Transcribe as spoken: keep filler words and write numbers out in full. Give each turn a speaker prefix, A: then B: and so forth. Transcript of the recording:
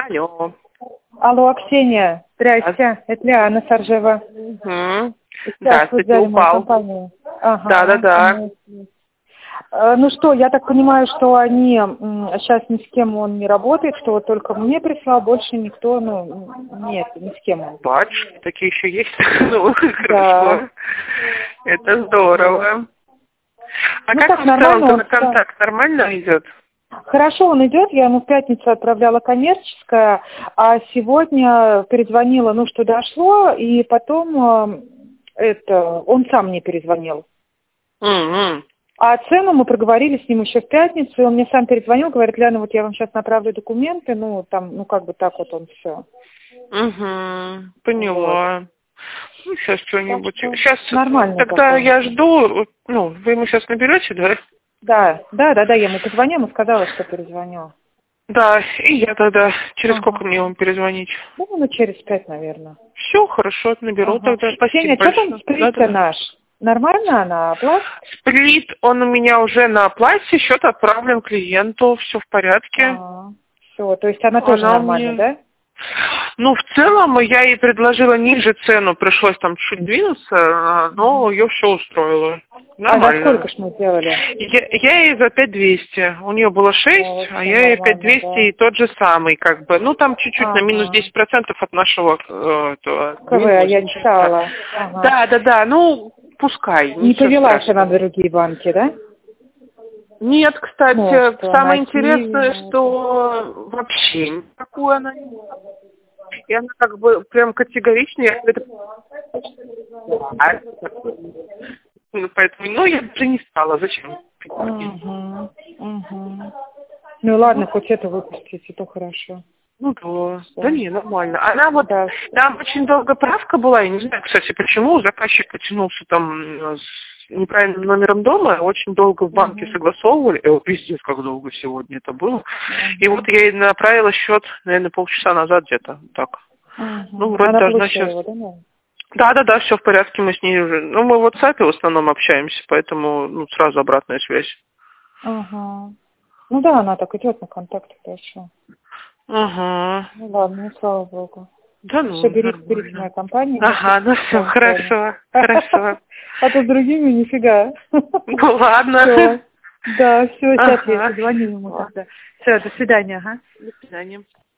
A: Алло.
B: Алло, Ксения, здрасте, это Лиана Саржева.
A: Угу.
B: Сейчас вы
A: Здравствуйте,
B: взяли мою
A: упал.
B: компанию. Ага.
A: Да-да-да.
B: Э, Ну что, я так понимаю, что они м, сейчас ни с кем он не работает, что вот только мне прислал, больше никто, ну, нет, ни с кем он.
A: Бачки, такие еще есть. Ну, хорошо. Это здорово. А
B: Ну,
A: как
B: так
A: в
B: нормально,
A: целом-то
B: он
A: на
B: встал.
A: контакт нормально идет?
B: Хорошо, он идет, я ему в пятницу отправляла коммерческое, а сегодня перезвонила, ну, что дошло, и потом э, это, он сам мне перезвонил.
A: Угу.
B: А цену мы проговорили с ним еще в пятницу, и он мне сам перезвонил, говорит: Ляна, вот я вам сейчас направлю документы, ну, там, ну, как бы так вот он все.
A: Угу. Поняла. Ну, сейчас что-нибудь.
B: Так что
A: Сейчас
B: нормально
A: тогда
B: такое.
A: я жду. Ну, вы ему сейчас наберете, да?
B: Да, да, да, да, я ему позвонила, ему сказала, что перезвоню.
A: Да, и я тогда. Через
B: Ага.
A: сколько мне вам перезвонить?
B: Ну, ну, через пять, наверное.
A: Все, хорошо, наберу
B: Ага.
A: тогда.
B: Ксения,
A: Спасибо
B: что там
A: большое.
B: сплит-то
A: Да-да-да.
B: наш? Нормально она оплатит?
A: Сплит, он у меня уже на оплате, счет отправлен клиенту, все в порядке.
B: Ага. Все, то есть она тоже
A: Она
B: нормально,
A: мне...
B: да?
A: Ну, в целом, я ей предложила ниже цену, пришлось там чуть двинуться, но ее все устроило.
B: А за
A: Нормально.
B: сколько ж мы делали?
A: Я, я ей за пять двести. У нее было шесть,
B: О,
A: а
B: вообще
A: я ей пять
B: нормально,
A: двести
B: да.
A: и тот же самый, как бы. Ну, там чуть-чуть на минус
B: Ага.
A: десять процентов от нашего э, этого,
B: КВ, я
A: минус.
B: читала. Ага.
A: Да, да, да, ну, пускай,
B: Не
A: ничего
B: повелась она
A: страшного.
B: на другие банки, да?
A: Нет,
B: Ну,
A: кстати,
B: что на
A: самое
B: Киеве,
A: интересное,
B: на это.
A: что вообще никакую она не... И она как бы прям категорично, я говорю, это... Ну, поэтому, ну, я даже не стала, зачем?
B: Угу, угу. Ну ладно, хоть это выпустите, то хорошо.
A: Ну да,
B: Всё.
A: да не, нормально. Она вот,
B: Да.
A: там очень долго правка была, я не знаю, кстати, почему заказчик потянулся там э, с неправильным номером дома, очень долго в банке
B: Угу.
A: согласовывали, э, пиздец, как долго сегодня это было.
B: Угу.
A: И вот я ей направила счет, наверное, полчаса назад где-то, так.
B: Угу.
A: Ну, вроде
B: Она
A: должна
B: получила
A: сейчас...
B: его, да, наверное?
A: Да-да-да, все в порядке, мы с ней уже... Ну, мы в WhatsApp в основном общаемся, поэтому ну, сразу обратная связь.
B: Ага. Ну да, она так идет на контакты, хорошо.
A: Ага.
B: Ну ладно, ну слава богу.
A: Да
B: Все,
A: ну,
B: берите, берите
A: нормально.
B: мою компанию.
A: Ага, ну все, хорошо, хорошо.
B: А то с другими нифига.
A: Ну ладно.
B: Все. Да, все, сейчас я
A: Ага.
B: позвоню ему тогда. Все, до свидания, ага.
A: До свидания.